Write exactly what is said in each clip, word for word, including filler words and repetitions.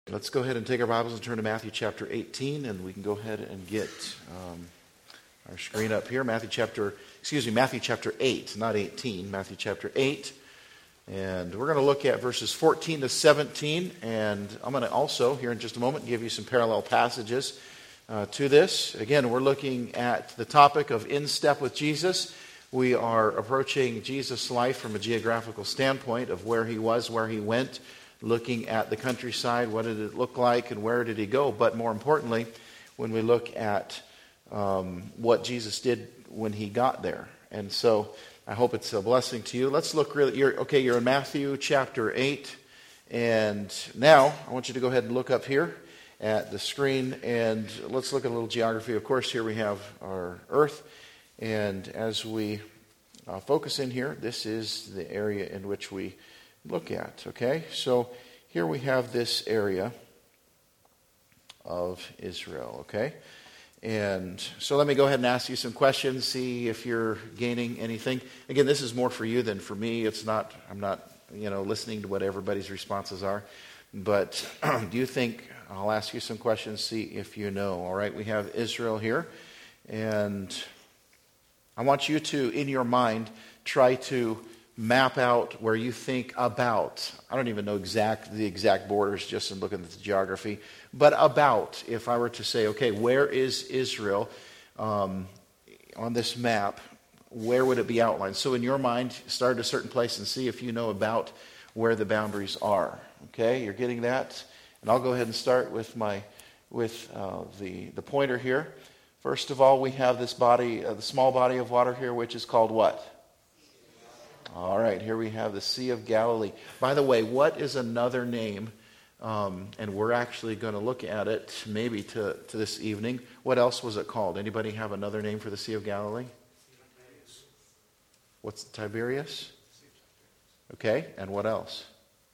Let's go ahead and take our Bibles and turn to Matthew chapter eighteen, and we can go ahead and get um, our screen up here. Matthew chapter, excuse me, Matthew chapter eight, not eighteen, Matthew chapter eight. And we're going to look at verses fourteen to seventeen, and I'm going to also, here in just a moment, give you some parallel passages uh, to this. Again, we're looking at the topic of in step with Jesus. We are approaching Jesus' life from a geographical standpoint of where he was, where he went, looking at the countryside, what did it look like, and where did he go? But more importantly, when we look at um, what Jesus did when he got there. And so I hope it's a blessing to you. Let's look really, you're, okay, you're in Matthew chapter eight. And now I want you to go ahead and look up here at the screen, and let's look at a little geography. Of course, here we have our earth. And as we uh, focus in here, this is the area in which we look at, okay? So here we have this area of Israel, okay? And so let me go ahead and ask you some questions, see if you're gaining anything. Again, this is more for you than for me. It's not, I'm not, you know, listening to what everybody's responses are. But do you think, I'll ask you some questions, see if you know. All right, we have Israel here. And I want you to, in your mind, try to map out where you think about, I don't even know exact the exact borders just in looking at the geography, but about, if I were to say, okay, where is Israel um, on this map, where would it be outlined? So in your mind, start at a certain place and see if you know about where the boundaries are. Okay, you're getting that? And I'll go ahead and start with my with uh, the, the pointer here. First of all, we have this body, uh, the small body of water here, which is called what? All right, here we have the Sea of Galilee. By the way, what is another name? Um, and we're actually going to look at it maybe to, to this evening. What else was it called? Anybody have another name for the Sea of Galilee? What's Tiberias? Okay, and what else?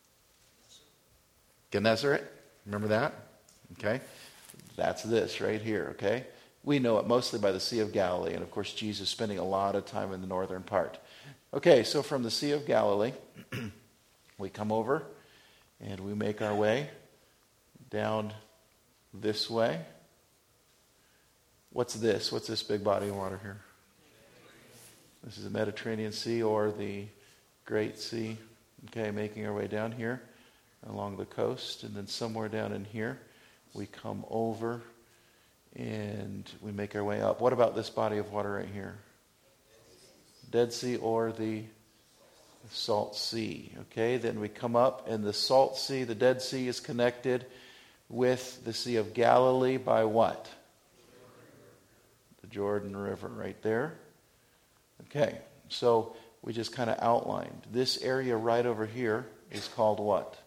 Gennesaret. Remember that? Okay, that's this right here, okay? We know it mostly by the Sea of Galilee, and of course Jesus spending a lot of time in the northern part. Okay, so from the Sea of Galilee, we come over and we make our way down this way. What's this? What's this big body of water here? This is the Mediterranean Sea or the Great Sea. Okay, making our way down here along the coast, and then somewhere down in here we come over and we make our way up. What about this body of water right here? Dead Sea or the Salt Sea. Okay, then we come up, and the Salt Sea, the Dead Sea, is connected with the Sea of Galilee by what? The Jordan River right there. Okay, so we just kind of outlined. This area right over here is called what?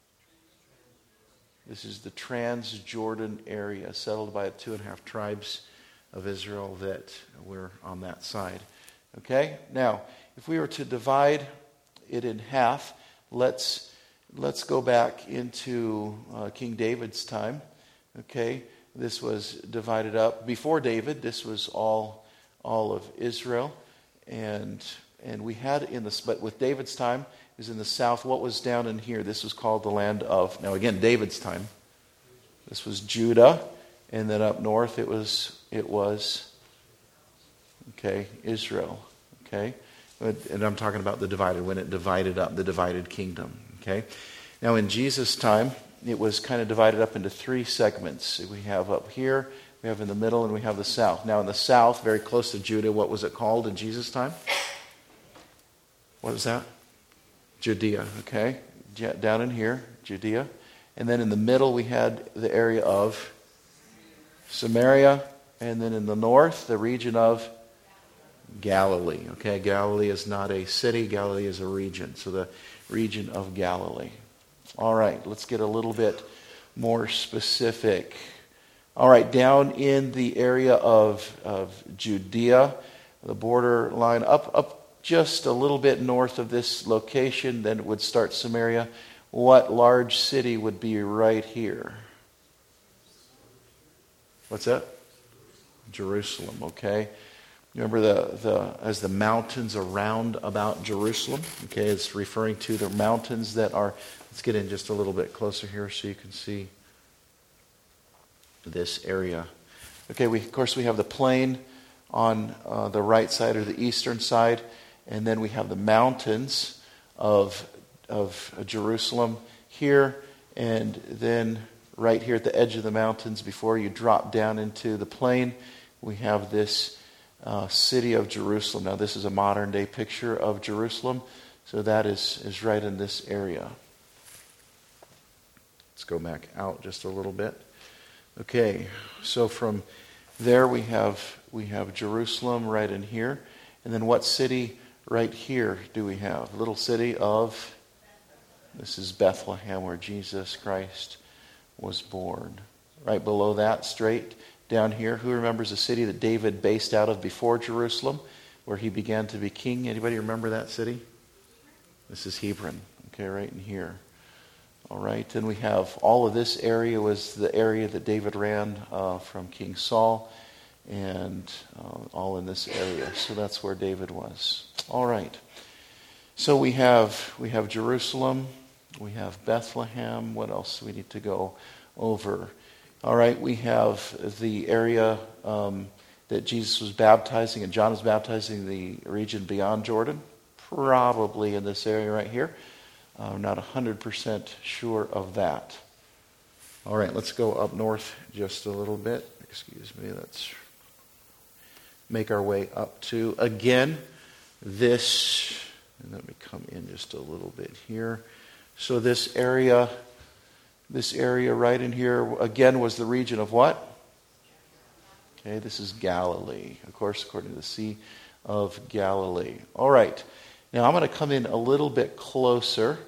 This is the Transjordan area, settled by the two and a half tribes of Israel that were on that side. Okay, now, if we were to divide it in half, let's let's go back into uh, King David's time. Okay, this was divided up. Before David, this was all all of Israel, and and we had in the but with David's time is in the south. What was down in here? This was called the land of. Now again, David's time. This was Judah, and then up north it was it was. Okay, Israel. Okay, and I'm talking about the divided, when it divided up, the divided kingdom. Okay, now in Jesus' time, it was kind of divided up into three segments. We have up here, we have in the middle, and we have the south. Now in the south, very close to Judah, what was it called in Jesus' time? What was that? Judea. Okay, down in here, Judea, and then in the middle we had the area of Samaria, and then in the north, the region of Galilee. Okay, Galilee is not a city, Galilee is a region. So the region of Galilee. All right, let's get a little bit more specific. All right, down in the area of, of Judea, the border line, up, up just a little bit north of this location, then it would start Samaria. What large city would be right here? What's that? Jerusalem, okay. Remember the, the as the mountains around about Jerusalem? Okay, it's referring to the mountains that are, let's get in just a little bit closer here so you can see this area. Okay, we, of course we have the plain on uh, the right side or the eastern side, and then we have the mountains of, of Jerusalem here, and then right here at the edge of the mountains before you drop down into the plain, we have this uh, city of Jerusalem. Now this is a modern day picture of Jerusalem, so that is, is right in this area. Let's go back out just a little bit. Okay, so from there we have we have Jerusalem right in here. And then what city right here do we have? Little city of, this is Bethlehem, where Jesus Christ was born. Right below that, straight down here, who remembers the city that David based out of before Jerusalem, where he began to be king? Anybody remember that city? This is Hebron. Okay, right in here. All right, and we have all of this area was the area that David ran uh, from King Saul, and uh, all in this area. So that's where David was. All right. So we have we have Jerusalem, we have Bethlehem. What else do we need to go over? All right, we have the area um, that Jesus was baptizing and John was baptizing, the region beyond Jordan, probably in this area right here. I'm not one hundred percent sure of that. All right, let's go up north just a little bit. Excuse me, let's make our way up to, again, this, and let me come in just a little bit here. So this area, this area right in here, again, was the region of what? Okay, this is Galilee, of course, according to the Sea of Galilee. All right. Now, I'm going to come in a little bit closer.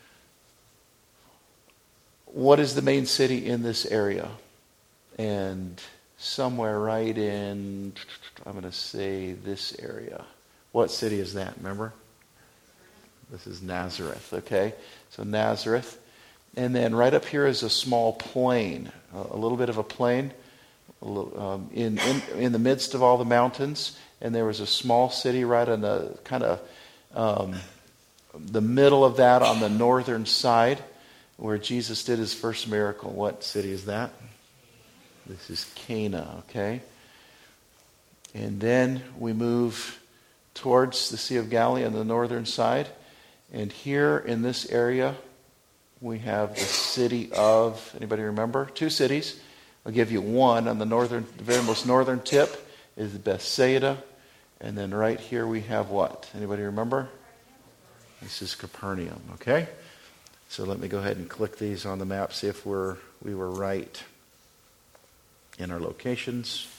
What is the main city in this area? And somewhere right in, I'm going to say this area. What city is that, remember? This is Nazareth, okay? So Nazareth. And then right up here is a small plain, a little bit of a plain um, in, in, in the midst of all the mountains. And there was a small city right on the kind of Um, the middle of that on the northern side where Jesus did his first miracle. What city is that? This is Cana, okay? And then we move towards the Sea of Galilee on the northern side. And here in this area, we have the city of, anybody remember? Two cities. I'll give you one. On the northern, the very most northern tip is Bethsaida. And then right here we have what? Anybody remember? This is Capernaum, okay? So let me go ahead and click these on the map, see if we're we were right in our locations.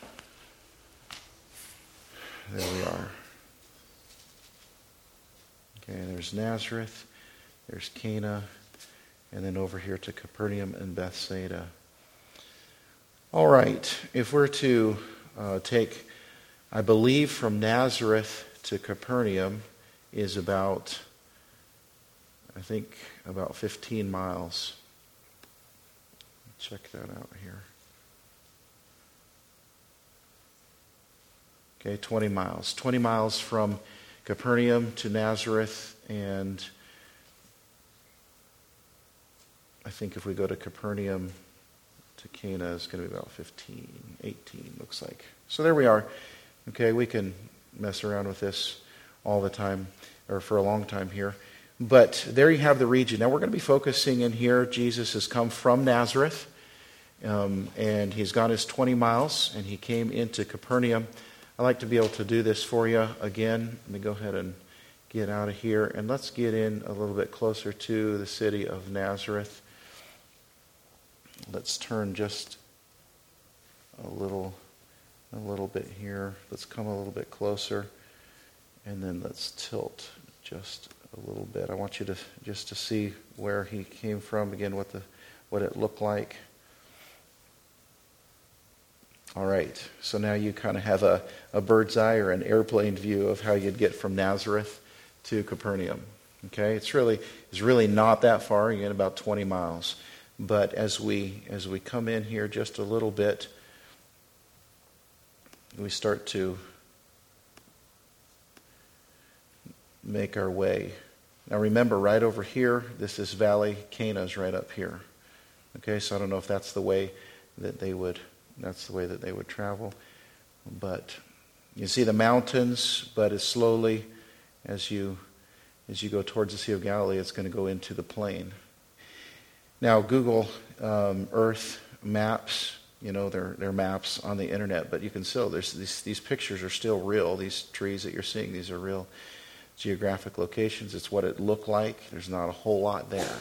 There we are. Okay, there's Nazareth, there's Cana, and then over here to Capernaum and Bethsaida. All right, if we're to uh, take, I believe from Nazareth to Capernaum is about, I think, about fifteen miles. Check that out here. Okay, twenty miles. twenty miles from Capernaum to Nazareth, and I think if we go to Capernaum to Cana, it's going to be about fifteen, eighteen, looks like. So there we are. Okay, we can mess around with this all the time, or for a long time here. But there you have the region. Now we're going to be focusing in here. Jesus has come from Nazareth, um, and he's gone his twenty miles, and he came into Capernaum. I'd like to be able to do this for you again. Let me go ahead and get out of here, and let's get in a little bit closer to the city of Nazareth. Let's turn just a little, a little bit here. Let's come a little bit closer. And then let's tilt just a little bit. I want you to just to see where he came from, again, what the what it looked like. All right, so now you kind of have a, a bird's eye or an airplane view of how you'd get from Nazareth to Capernaum. Okay, it's really it's really not that far. You get about twenty miles. But as we as we come in here just a little bit, we start to make our way. Now remember, right over here, this is Valley, Cana's right up here. Okay, so I don't know if that's the way that they would, that's the way that they would travel. But you see the mountains, but as slowly as you as you go towards the Sea of Galilee, it's going to go into the plain. Now, Google um, Earth maps, you know, they're, they're maps on the internet, but you can still, there's these, these pictures are still real. These trees that you're seeing, these are real geographic locations. It's what it looked like. There's not a whole lot there.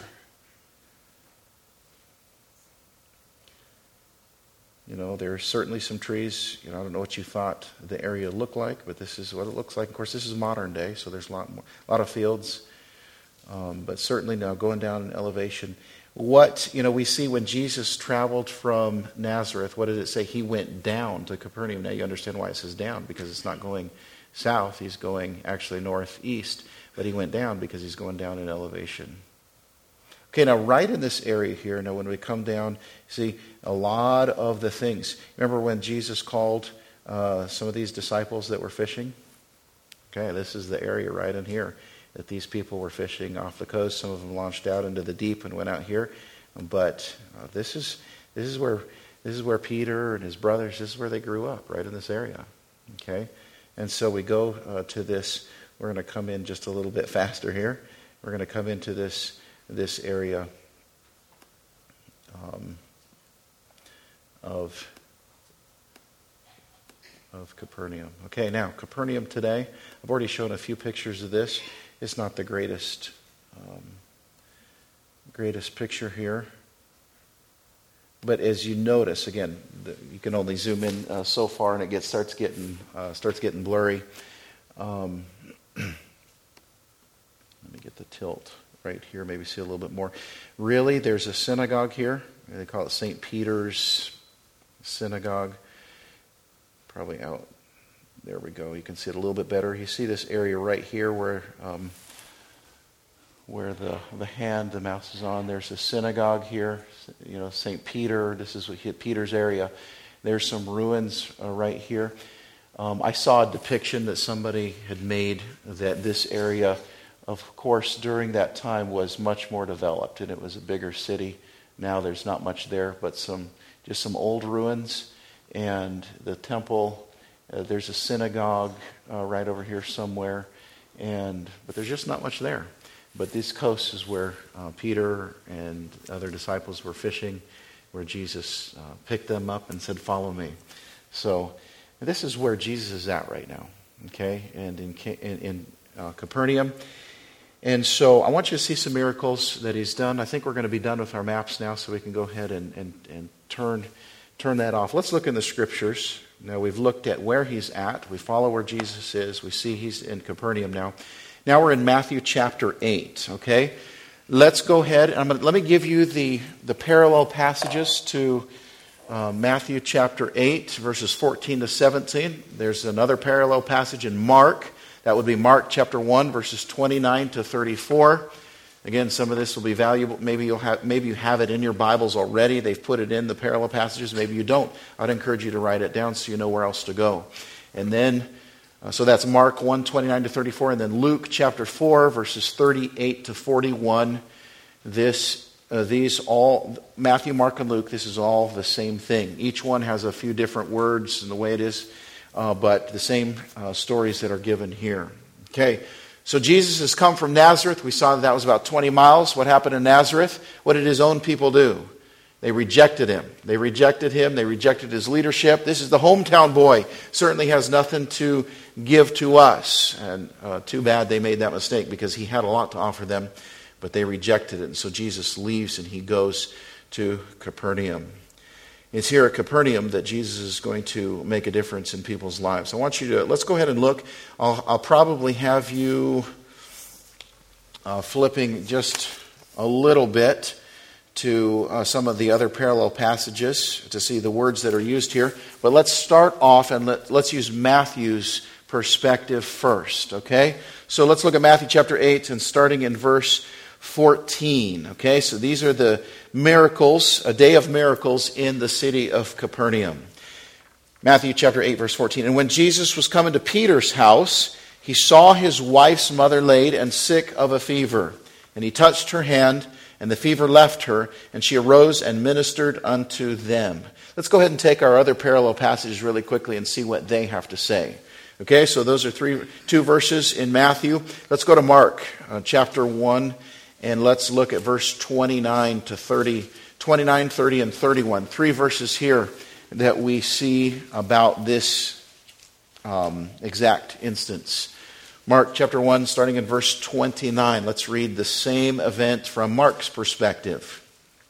You know, there are certainly some trees. You know, I don't know what you thought the area looked like, but this is what it looks like. Of course, this is modern day, so there's a lot more, a lot of fields. Um, but certainly now going down in elevation. What, you know, we see when Jesus traveled from Nazareth, what did it say? He went down to Capernaum. Now you understand why it says down, because it's not going south. He's going actually northeast. But he went down because he's going down in elevation. Okay, now right in this area here, now when we come down, see a lot of the things. Remember when Jesus called uh, some of these disciples that were fishing? Okay, this is the area right in here that these people were fishing off the coast. Some of them launched out into the deep and went out here. But uh, this is this is where this is where Peter and his brothers, this is where they grew up, right in this area. Okay, and so we go uh, to this. We're going to come in just a little bit faster here. We're going to come into this. this area um, of, of Capernaum. Okay, now, Capernaum today. I've already shown a few pictures of this. It's not the greatest um, greatest picture here. But as you notice, again, the, you can only zoom in uh, so far, and it gets starts getting uh, starts getting blurry. Um, let me get the tilt. Right here, maybe see a little bit more. Really, there's a synagogue here. They call it Saint Peter's Synagogue. Probably out. There we go. You can see it a little bit better. You see this area right here where um, where the, the hand, the mouse is on. There's a synagogue here. You know, Saint Peter. This is what hit Peter's area. There's some ruins uh, right here. Um, I saw a depiction that somebody had made that this area, of course, during that time was much more developed, and it was a bigger city. Now there's not much there, but some just some old ruins, and the temple. Uh, there's a synagogue uh, right over here somewhere, and but there's just not much there. But this coast is where uh, Peter and other disciples were fishing, where Jesus uh, picked them up and said, "Follow me." So this is where Jesus is at right now. Okay, and in in, in uh, Capernaum. And so I want you to see some miracles that he's done. I think we're going to be done with our maps now, so we can go ahead and, and, and turn, turn that off. Let's look in the scriptures. Now we've looked at where he's at. We follow where Jesus is. We see he's in Capernaum now. Now we're in Matthew chapter eight, okay? Let's go ahead. I'm going to, let me give you the, the parallel passages to uh, Matthew chapter eight, verses fourteen to seventeen. There's another parallel passage in Mark. That would be Mark chapter one, verses twenty-nine to thirty-four. Again, some of this will be valuable. Maybe you'll have, maybe you have it in your Bibles already. They've put it in the parallel passages. Maybe you don't. I'd encourage you to write it down so you know where else to go. And then, uh, so that's Mark one, twenty-nine to thirty-four. And then Luke chapter four, verses thirty-eight to forty-one. This, uh, these all, Matthew, Mark, and Luke, this is all the same thing. Each one has a few different words in the way it is. Uh, but the same uh, stories that are given here. Okay, so Jesus has come from Nazareth. We saw that that was about twenty miles. What happened in Nazareth? What did his own people do? They rejected him. They rejected him. They rejected his leadership. This is the hometown boy. Certainly has nothing to give to us. And uh, too bad they made that mistake, because he had a lot to offer them, but they rejected it. And so Jesus leaves and he goes to Capernaum. It's here at Capernaum that Jesus is going to make a difference in people's lives. I want you to, let's go ahead and look. I'll, I'll probably have you uh, flipping just a little bit to uh, some of the other parallel passages to see the words that are used here. But let's start off and let, let's use Matthew's perspective first, okay? So let's look at Matthew chapter eight and starting in verse fourteen. Okay, so these are the miracles, a day of miracles in the city of Capernaum. Matthew chapter eight, verse fourteen. And when Jesus was coming to Peter's house, he saw his wife's mother laid and sick of a fever. And he touched her hand, and the fever left her, and she arose and ministered unto them. Let's go ahead and take our other parallel passages really quickly and see what they have to say. Okay, so those are three, two verses in Matthew. Let's go to Mark, uh, chapter one, and let's look at verse twenty-nine to thirty, twenty-nine, thirty, and thirty-one. Three verses here that we see about this um, exact instance. Mark chapter one, starting in verse twenty-nine. Let's read the same event from Mark's perspective.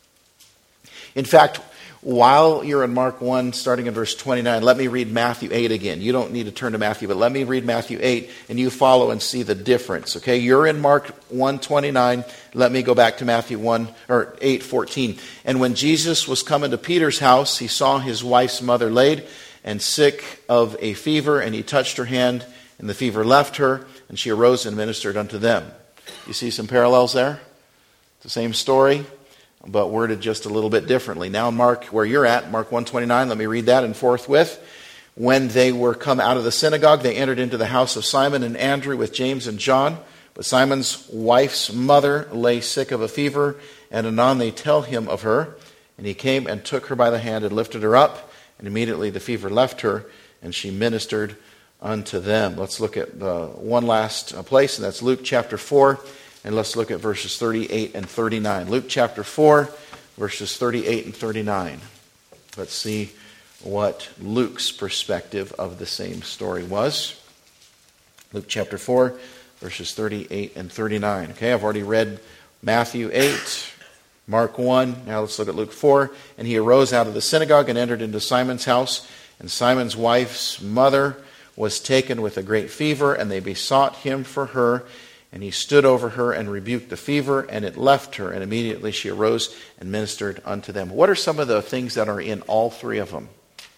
In fact, while you're in Mark one, starting in verse twenty-nine, let me read Matthew eight again. You don't need to turn to Matthew, but let me read Matthew eight, and you follow and see the difference. Okay, you're in Mark one twenty-nine. Let me go back to Matthew one or eight fourteen. And when Jesus was come into Peter's house, he saw his wife's mother laid and sick of a fever, and he touched her hand, and the fever left her, and she arose and ministered unto them. You see some parallels there? It's the same story, but worded just a little bit differently. Now Mark, where you're at, Mark one twenty-nine, let me read that, and forthwith, when they were come out of the synagogue, they entered into the house of Simon and Andrew with James and John. But Simon's wife's mother lay sick of a fever, and anon they tell him of her. And he came and took her by the hand and lifted her up, and immediately the fever left her, and she ministered unto them. Let's look at the one last place, and that's Luke chapter four, and let's look at verses thirty-eight and thirty-nine. Luke chapter four, verses thirty-eight and thirty-nine. Let's see what Luke's perspective of the same story was. Luke chapter four, verses thirty-eight and thirty-nine. Okay, I've already read Matthew eight, Mark one. Now let's look at Luke four. And he arose out of the synagogue and entered into Simon's house. And Simon's wife's mother was taken with a great fever, and they besought him for her. And he stood over her and rebuked the fever, and it left her. And immediately she arose and ministered unto them. What are some of the things that are in all three of them?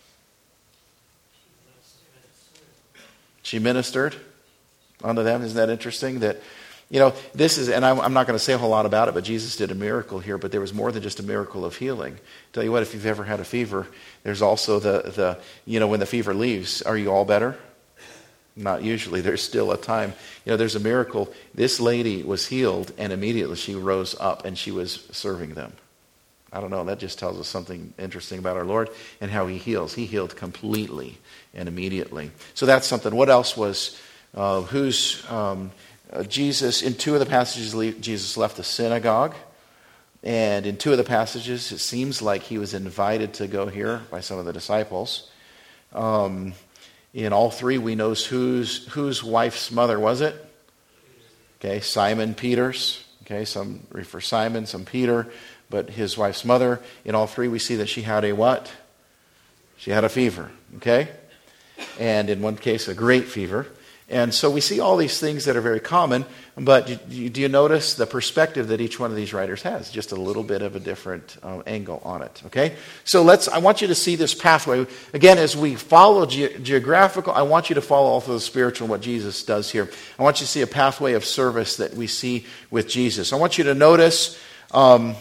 She ministered unto them. Isn't that interesting? That, you know, this is, and I'm not going to say a whole lot about it, but Jesus did a miracle here, but there was more than just a miracle of healing. Tell you what, if you've ever had a fever, there's also the, the you know, when the fever leaves, are you all better? Not usually. There's still a time. You know, there's a miracle. This lady was healed, and immediately she rose up, and she was serving them. I don't know. That just tells us something interesting about our Lord and how he heals. He healed completely and immediately. So that's something. What else was, uh, who's, um, uh, Jesus, in two of the passages, Jesus left the synagogue. And in two of the passages, it seems like he was invited to go here by some of the disciples. Um, in all three, we know whose, whose wife's mother was it? Okay, Simon Peter's. Okay, some refer Simon, some Peter, but his wife's mother. In all three, we see that she had a what? She had a fever. Okay? And in one case, a great fever. And so we see all these things that are very common, but do you, do you notice the perspective that each one of these writers has? Just a little bit of a different um, angle on it, okay? So let's. I want you to see this pathway. Again, as we follow ge- geographical, I want you to follow also the spiritual, what Jesus does here. I want you to see a pathway of service that we see with Jesus. I want you to notice um,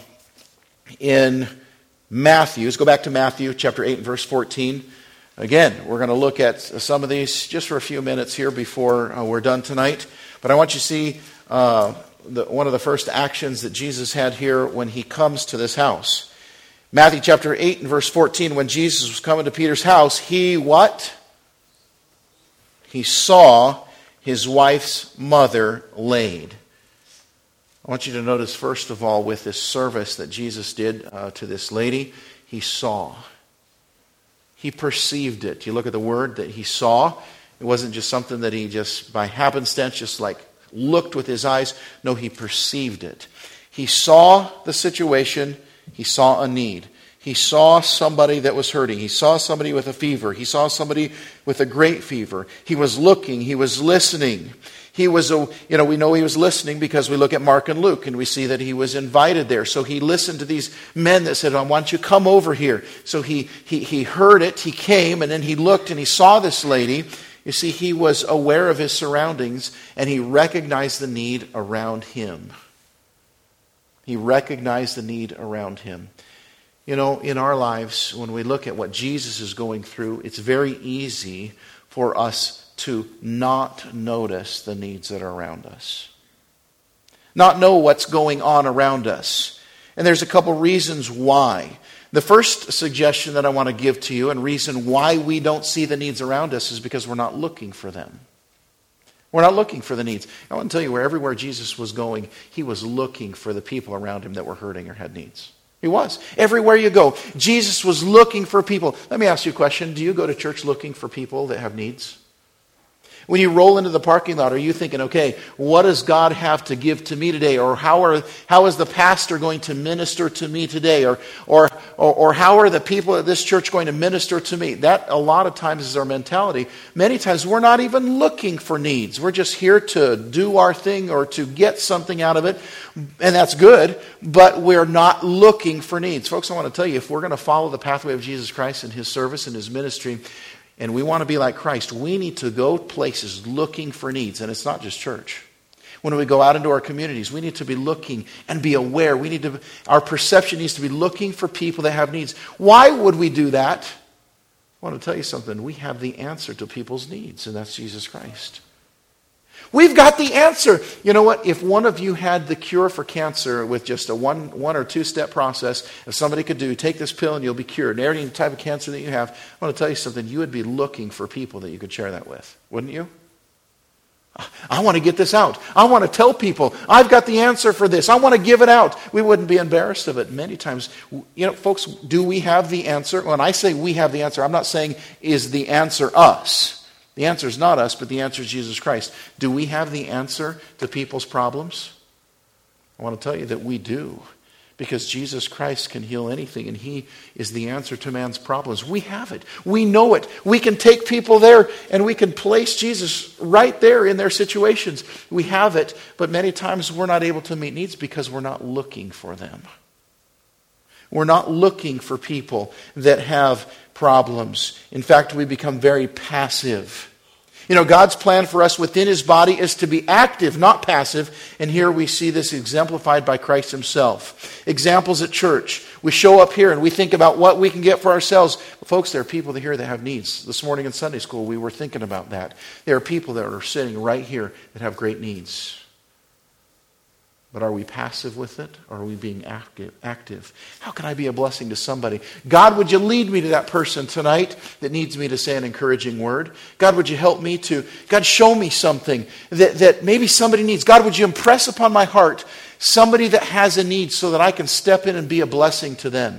in Matthew, let's go back to Matthew chapter eight and verse fourteen. Again, we're going to look at some of these just for a few minutes here before uh, we're done tonight. But I want you to see uh, the, one of the first actions that Jesus had here when he comes to this house. Matthew chapter eight and verse fourteen, when Jesus was coming to Peter's house, he what? He saw his wife's mother laid. I want you to notice, first of all, with this service that Jesus did uh, to this lady, he saw. He perceived it. You look at the word that he saw. It wasn't just something that he just by happenstance just like looked with his eyes. No, he perceived it. He saw the situation. He saw a need. He saw somebody that was hurting. He saw somebody with a fever. He saw somebody with a great fever. He was looking. He was listening. He was, a, you know, we know he was listening because we look at Mark and Luke and we see that he was invited there. So he listened to these men that said, I want you to come over here. So he, he, he heard it, he came, and then he looked and he saw this lady. You see, he was aware of his surroundings and he recognized the need around him. He recognized the need around him. You know, in our lives, when we look at what Jesus is going through, it's very easy for us to not notice the needs that are around us. Not know what's going on around us. And there's a couple reasons why. The first suggestion that I want to give to you and reason why we don't see the needs around us is because we're not looking for them. We're not looking for the needs. I want to tell you, where everywhere Jesus was going, he was looking for the people around him that were hurting or had needs. He was. Everywhere you go, Jesus was looking for people. Let me ask you a question. Do you go to church looking for people that have needs? When you roll into the parking lot, are you thinking, okay, what does God have to give to me today? Or how are how is the pastor going to minister to me today? Or, or, or, or how are the people at this church going to minister to me? That a lot of times is our mentality. Many times we're not even looking for needs. We're just here to do our thing or to get something out of it. And that's good, but we're not looking for needs. Folks, I want to tell you, if we're going to follow the pathway of Jesus Christ and his service and his ministry, and we want to be like Christ, we need to go places looking for needs. And it's not just church. When we go out into our communities, we need to be looking and be aware. We need to, our perception needs to be looking for people that have needs. Why would we do that? I want to tell you something. We have the answer to people's needs, and that's Jesus Christ. We've got the answer. You know what? If one of you had the cure for cancer with just a one, one or two step process, if somebody could do, take this pill and you'll be cured, and any type of cancer that you have, I want to tell you something, you would be looking for people that you could share that with, wouldn't you? I want to get this out. I want to tell people, I've got the answer for this. I want to give it out. We wouldn't be embarrassed of it. Many times, you know, folks, do we have the answer? When I say we have the answer, I'm not saying is the answer us. The answer is not us, but the answer is Jesus Christ. Do we have the answer to people's problems? I want to tell you that we do. Because Jesus Christ can heal anything, and he is the answer to man's problems. We have it. We know it. We can take people there, and we can place Jesus right there in their situations. We have it, but many times we're not able to meet needs because we're not looking for them. We're not looking for people that have problems. In fact, we become very passive. You know, God's plan for us within his body is to be active, not passive. And here we see this exemplified by Christ himself. Examples at church. We show up here and we think about what we can get for ourselves. But folks, there are people here that have needs. This morning in Sunday school, we were thinking about that. There are people that are sitting right here that have great needs. But are we passive with it, or are we being active? active? How can I be a blessing to somebody? God, would you lead me to that person tonight that needs me to say an encouraging word? God, would you help me to, God, show me something that, that maybe somebody needs. God, would you impress upon my heart somebody that has a need so that I can step in and be a blessing to them?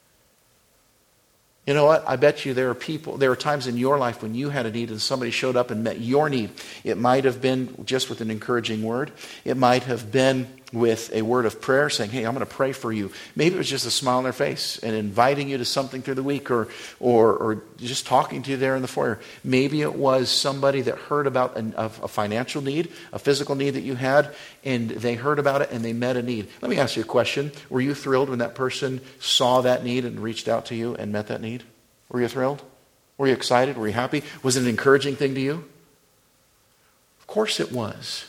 You know what? I bet you there are people, there are times in your life when you had a need and somebody showed up and met your need. It might have been just with an encouraging word. It might have been with a word of prayer saying, hey, I'm going to pray for you. Maybe it was just a smile on their face and inviting you to something through the week, or or, or just talking to you there in the foyer. Maybe it was somebody that heard about a, a financial need, a physical need that you had, and they heard about it and they met a need. Let me ask you a question. Were you thrilled when that person saw that need and reached out to you and met that need? Were you thrilled? Were you excited? Were you happy? Was it an encouraging thing to you? Of course it was.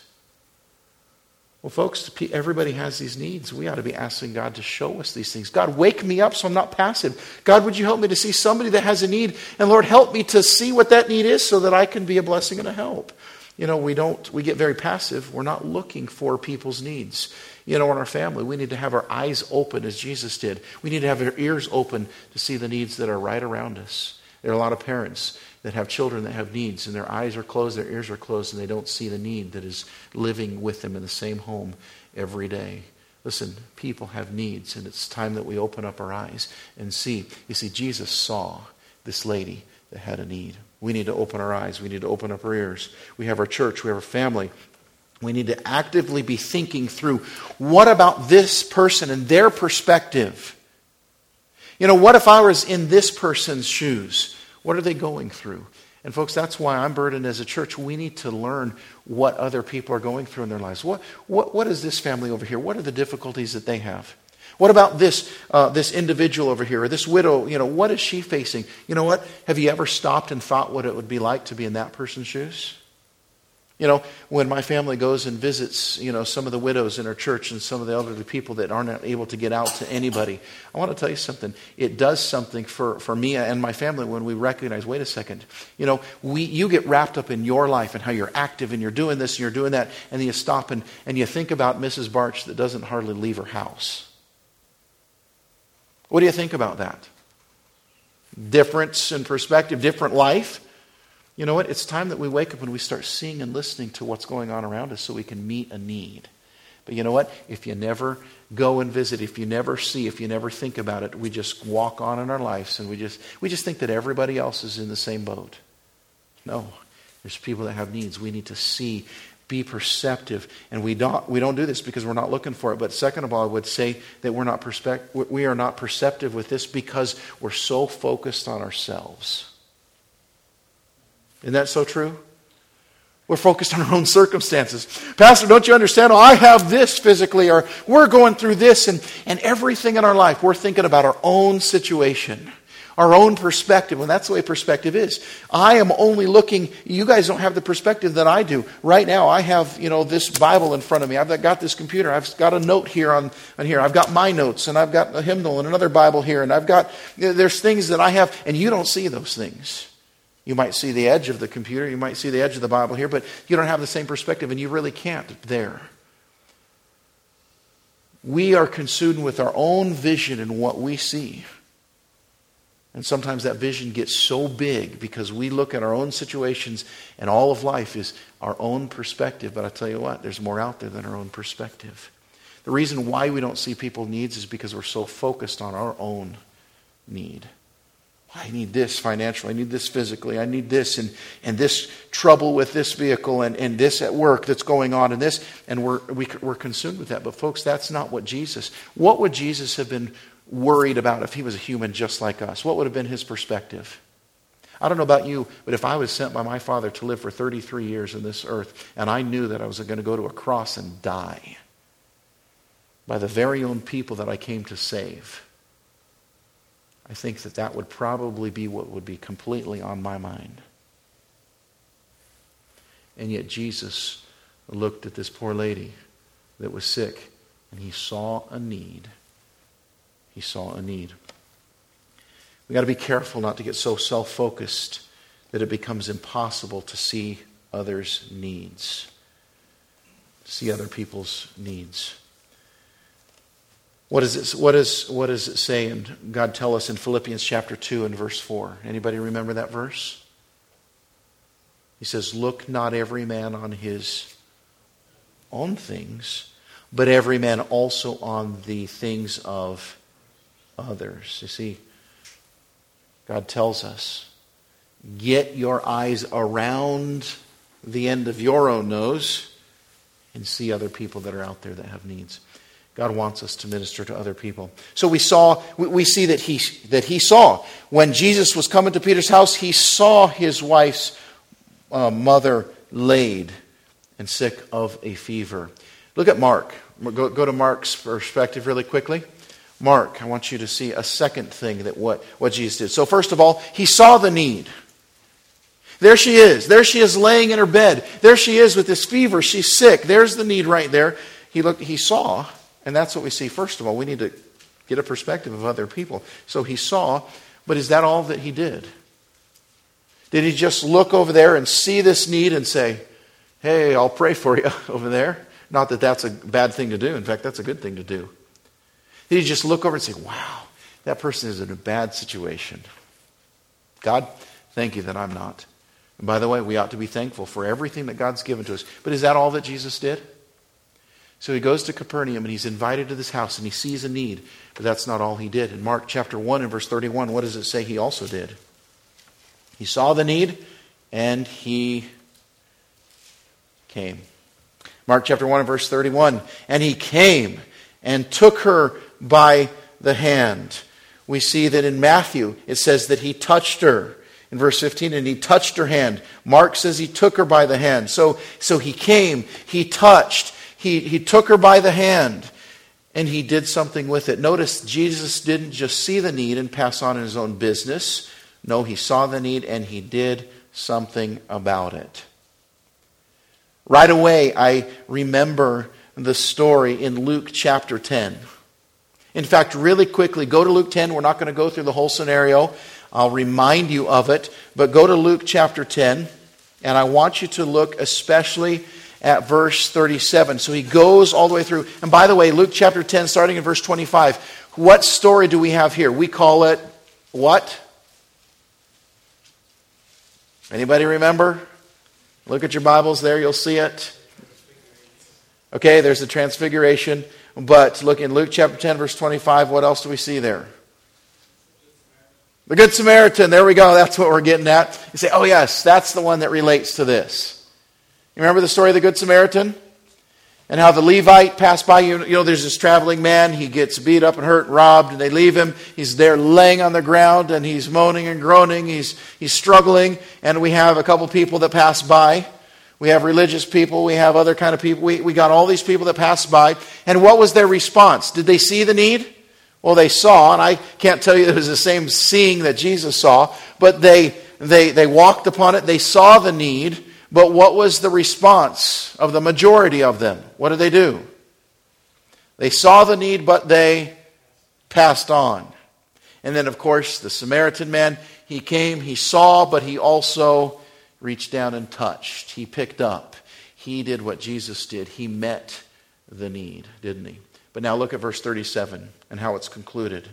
Well, folks, everybody has these needs. We ought to be asking God to show us these things. God, wake me up so I'm not passive. God, would you help me to see somebody that has a need? And Lord, help me to see what that need is so that I can be a blessing and a help. You know, we don't, we get very passive. We're not looking for people's needs. You know, in our family, we need to have our eyes open as Jesus did. We need to have our ears open to see the needs that are right around us. There are a lot of parents that have children that have needs, and their eyes are closed, their ears are closed, and they don't see the need that is living with them in the same home every day. Listen, people have needs, and it's time that we open up our eyes and see. You see, Jesus saw this lady that had a need. We need to open our eyes. We need to open up our ears. We have our church. We have our family. We need to actively be thinking through, what about this person and their perspective? You know, what if I was in this person's shoes? What are they going through? And folks, that's why I'm burdened as a church. We need to learn what other people are going through in their lives. What, what, what is this family over here? What are the difficulties that they have? What about this uh, this individual over here, or this widow? You know, what is she facing? You know what? Have you ever stopped and thought what it would be like to be in that person's shoes? You know, when my family goes and visits, you know, some of the widows in our church and some of the elderly people that aren't able to get out to anybody, I want to tell you something. It does something for, for me and my family when we recognize, wait a second, you know, we you get wrapped up in your life and how you're active and you're doing this and you're doing that, and then you stop and, and you think about Missus Barch that doesn't hardly leave her house. What do you think about that? Difference in perspective, different life. You know what? It's time that we wake up and we start seeing and listening to what's going on around us so we can meet a need. But you know what? If you never go and visit, if you never see, if you never think about it, we just walk on in our lives and we just we just think that everybody else is in the same boat. No. There's people that have needs. We need to see, be perceptive, and we don't we don't do this because we're not looking for it. But second of all, I would say that we're not perspect we are not perceptive with this because we're so focused on ourselves. Isn't that so true? We're focused on our own circumstances. Pastor, don't you understand? Oh, I have this physically, or we're going through this, and, and everything in our life, we're thinking about our own situation, our own perspective, and that's the way perspective is. I am only looking, you guys don't have the perspective that I do. Right now, I have, you know, this Bible in front of me. I've got this computer. I've got a note here on, on here. I've got my notes, and I've got a hymnal and another Bible here, and I've got, there's things that I have, and you don't see those things. You might see the edge of the computer, you might see the edge of the Bible here, but you don't have the same perspective, and you really can't there. We are consumed with our own vision and what we see. And sometimes that vision gets so big because we look at our own situations, and all of life is our own perspective. But I tell you what, there's more out there than our own perspective. The reason why we don't see people's needs is because we're so focused on our own need. I need this financially, I need this physically, I need this, and, and this trouble with this vehicle, and, and this at work that's going on, and this, and we're, we, we're consumed with that. But folks, that's not what Jesus, what would Jesus have been worried about if he was a human just like us? What would have been his perspective? I don't know about you, but if I was sent by my Father to live for thirty-three years in this earth, and I knew that I was going to go to a cross and die by the very own people that I came to save, I think that that would probably be what would be completely on my mind. And yet Jesus looked at this poor lady that was sick, and he saw a need. He saw a need. We've got to be careful not to get so self-focused that it becomes impossible to see others' needs, see other people's needs. What is it, what is, what does it say? And God tell us in Philippians chapter two and verse four. Anybody remember that verse? He says, look not every man on his own things, but every man also on the things of others. You see, God tells us, get your eyes around the end of your own nose and see other people that are out there that have needs. God wants us to minister to other people. So we saw, we see that he that he saw when Jesus was coming to Peter's house, he saw his wife's uh, mother laid and sick of a fever. Look at Mark. Go, go to Mark's perspective really quickly. Mark, I want you to see a second thing that what, what Jesus did. So first of all, he saw the need. There she is. There she is laying in her bed. There she is with this fever. She's sick. There's the need right there. He looked. He saw. And that's what we see. First of all, we need to get a perspective of other people. So he saw, but is that all that he did? Did he just look over there and see this need and say, hey, I'll pray for you over there? Not that that's a bad thing to do. In fact, that's a good thing to do. Did he just look over and say, wow, that person is in a bad situation. God, thank you that I'm not. And by the way, we ought to be thankful for everything that God's given to us. But is that all that Jesus did? So he goes to Capernaum and he's invited to this house and he sees a need. But that's not all he did. In Mark chapter one and verse thirty-one, what does it say he also did? He saw the need and he came. Mark chapter one and verse thirty-one, and he came and took her by the hand. We see that in Matthew it says that he touched her. In verse fifteen, and he touched her hand. Mark says he took her by the hand. So, so he came, he touched, He, he took her by the hand, and he did something with it. Notice Jesus didn't just see the need and pass on in his own business. No, he saw the need and he did something about it. Right away, I remember the story in Luke chapter ten. In fact, really quickly, go to Luke ten. We're not going to go through the whole scenario. I'll remind you of it. But go to Luke chapter ten, and I want you to look especially at verse thirty-seven. So he goes all the way through. And by the way, Luke chapter ten, starting in verse twenty-five, What story do we have here? We call it what? Anybody remember? Look at your Bibles there, you'll see it. Okay, there's the transfiguration. But look in Luke chapter ten, verse twenty-five, what else do we see there? The Good Samaritan, there we go, that's what we're getting at. You say, oh yes, that's the one that relates to this. You remember the story of the Good Samaritan? And how the Levite passed by, you know, there's this traveling man, he gets beat up and hurt and robbed, and they leave him. He's there laying on the ground, and he's moaning and groaning, he's he's struggling, and we have a couple people that pass by. We have religious people, we have other kind of people. We, we got all these people that pass by. And what was their response? Did they see the need? Well, they saw, and I can't tell you it was the same seeing that Jesus saw, but they they they walked upon it, they saw the need. But what was the response of the majority of them? What did they do? They saw the need, but they passed on. And then, of course, the Samaritan man, he came, he saw, but he also reached down and touched. He picked up. He did what Jesus did. He met the need, didn't he? But now look at verse thirty-seven and how it's concluded.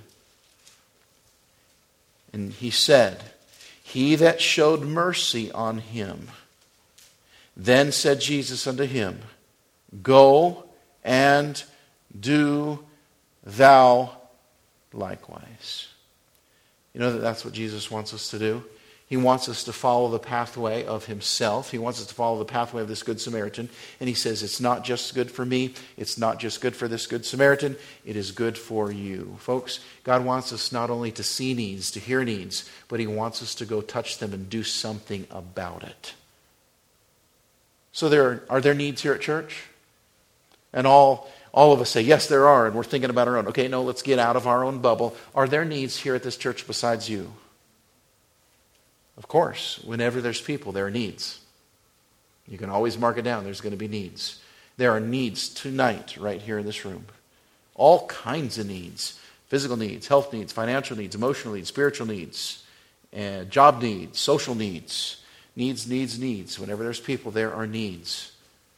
And he said, "He that showed mercy on him." Then said Jesus unto him, "Go and do thou likewise." You know that that's what Jesus wants us to do? He wants us to follow the pathway of himself. He wants us to follow the pathway of this Good Samaritan. And he says, it's not just good for me. It's not just good for this Good Samaritan. It is good for you. Folks, God wants us not only to see needs, to hear needs, but he wants us to go touch them and do something about it. So there are there needs here at church? And all all of us say, yes, there are, and we're thinking about our own. Okay, no, let's get out of our own bubble. Are there needs here at this church besides you? Of course, whenever there's people, there are needs. You can always mark it down. There's going to be needs. There are needs tonight right here in this room. All kinds of needs. Physical needs, health needs, financial needs, emotional needs, spiritual needs, and job needs, social needs. Needs, needs, needs. Whenever there's people, there are needs.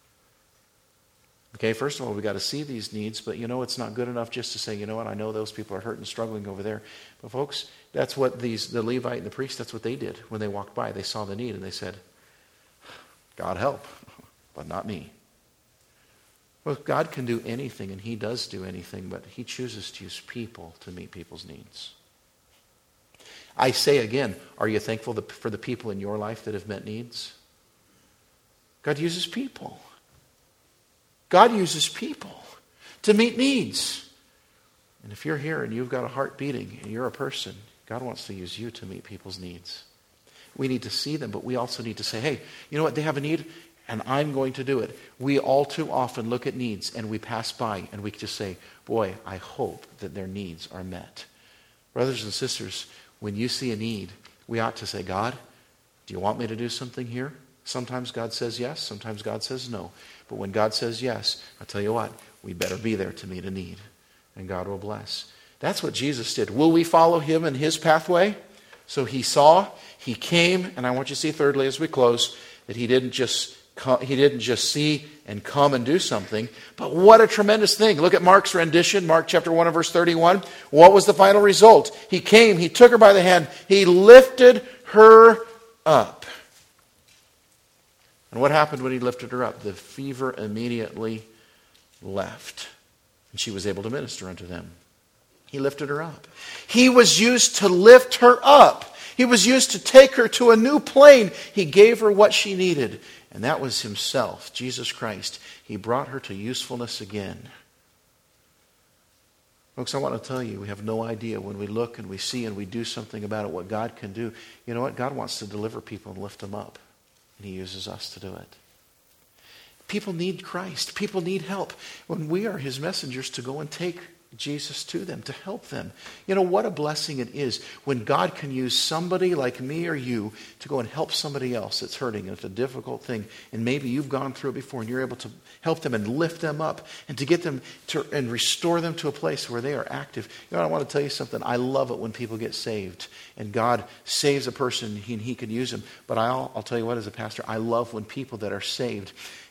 Okay, first of all, we've got to see these needs, but you know, it's not good enough just to say, you know what, I know those people are hurting and struggling over there. But folks, that's what these the Levite and the priest, that's what they did when they walked by. They saw the need and they said, God help, but not me. Well, God can do anything, and he does do anything, but he chooses to use people to meet people's needs. I say again, are you thankful for the people in your life that have met needs? God uses people. God uses people to meet needs. And if you're here and you've got a heart beating and you're a person, God wants to use you to meet people's needs. We need to see them, but we also need to say, hey, you know what, they have a need, and I'm going to do it. We all too often look at needs and we pass by and we just say, boy, I hope that their needs are met. Brothers and sisters, when you see a need, we ought to say, God, do you want me to do something here? Sometimes God says yes, sometimes God says no. But when God says yes, I'll tell you what, we better be there to meet a need. And God will bless. That's what Jesus did. Will we follow him in his pathway? So he saw, he came, and I want you to see thirdly as we close, that he didn't just come, he didn't just see and come and do something, but what a tremendous thing. Look at Mark's rendition, Mark chapter one and verse thirty-one. What was the final result? He came, he took her by the hand, he lifted her up. And what happened when he lifted her up? The fever immediately left, and she was able to minister unto them. He lifted her up. He was used to lift her up. He was used to take her to a new plane. He gave her what she needed. And that was himself, Jesus Christ. He brought her to usefulness again. Folks, I want to tell you, we have no idea when we look and we see and we do something about it, what God can do. You know what? God wants to deliver people and lift them up. And he uses us to do it. People need Christ. People need help. When we are his messengers to go and take Jesus to them, to help them. You know, what a blessing it is when God can use somebody like me or you to go and help somebody else that's hurting and it's a difficult thing. And maybe you've gone through it before and you're able to help them and lift them up and to get them to and restore them to a place where they are active. You know, I want to tell you something. I love it when people get saved and God saves a person and he, he can use them. But I'll, I'll tell you what, as a pastor, I love when people that are saved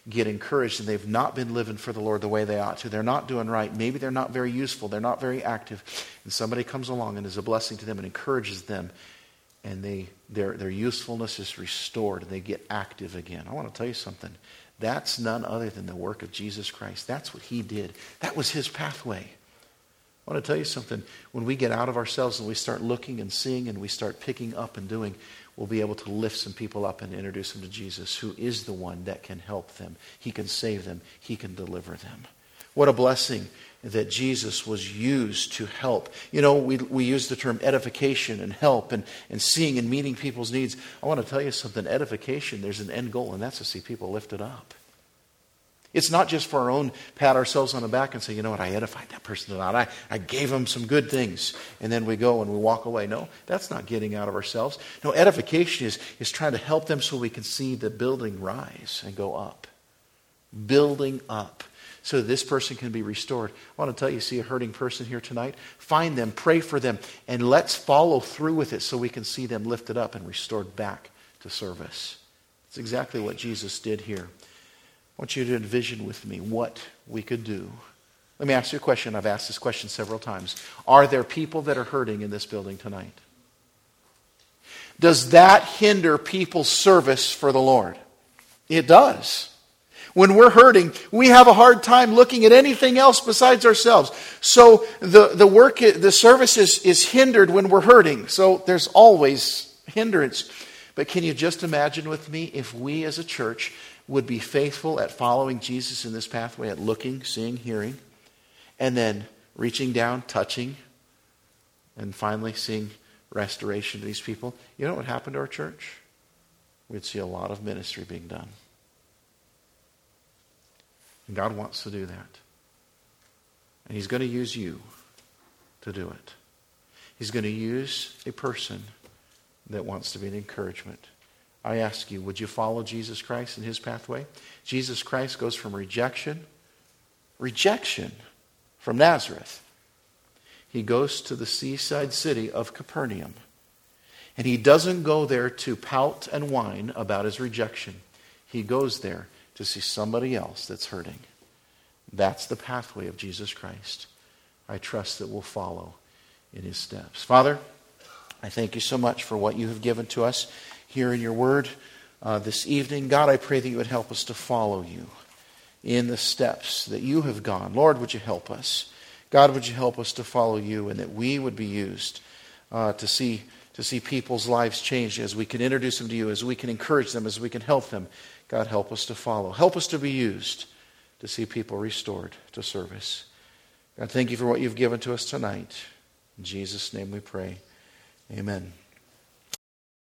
get encouraged and they've not been living for the Lord the way they ought to. They're not doing right. Maybe they're not very useful. They're not very active. And somebody comes along and is a blessing to them and encourages them. And they their, their usefulness is restored and they get active again. I want to tell you something. That's none other than the work of Jesus Christ. That's what he did. That was his pathway. I want to tell you something. When we get out of ourselves and we start looking and seeing and we start picking up and doing, we'll be able to lift some people up and introduce them to Jesus, who is the one that can help them. He can save them. He can deliver them. What a blessing that Jesus was used to help. You know, we we use the term edification and help and, and seeing and meeting people's needs. I want to tell you something. Edification, there's an end goal, and that's to see people lifted up. It's not just for our own pat ourselves on the back and say, you know what, I edified that person tonight. I, I gave them some good things. And then we go and we walk away. No, that's not getting out of ourselves. No, edification is, is trying to help them so we can see the building rise and go up. Building up. So that this person can be restored. I want to tell you, see a hurting person here tonight? Find them, pray for them, and let's follow through with it so we can see them lifted up and restored back to service. That's exactly what Jesus did here. I want you to envision with me what we could do. Let me ask you a question. I've asked this question several times. Are there people that are hurting in this building tonight? Does that hinder people's service for the Lord? It does. When we're hurting, we have a hard time looking at anything else besides ourselves. So the, the work, the service is, is hindered when we're hurting. So there's always hindrance. But can you just imagine with me if we as a church would be faithful at following Jesus in this pathway, at looking, seeing, hearing, and then reaching down, touching, and finally seeing restoration to these people? You know what would happen to our church? We'd see a lot of ministry being done. And God wants to do that. And he's going to use you to do it. He's going to use a person that wants to be an encouragement. I ask you, would you follow Jesus Christ in his pathway? Jesus Christ goes from rejection, rejection from Nazareth. He goes to the seaside city of Capernaum. And he doesn't go there to pout and whine about his rejection. He goes there to see somebody else that's hurting. That's the pathway of Jesus Christ. I trust that we'll follow in his steps. Father, I thank you so much for what you have given to us here in your word uh, this evening. God, I pray that you would help us to follow you in the steps that you have gone. Lord, would you help us? God, would you help us to follow you, and that we would be used uh, to see to see people's lives change as we can introduce them to you, as we can encourage them, as we can help them. God, help us to follow. Help us to be used to see people restored to service. God, thank you for what you've given to us tonight. In Jesus' name we pray. Amen.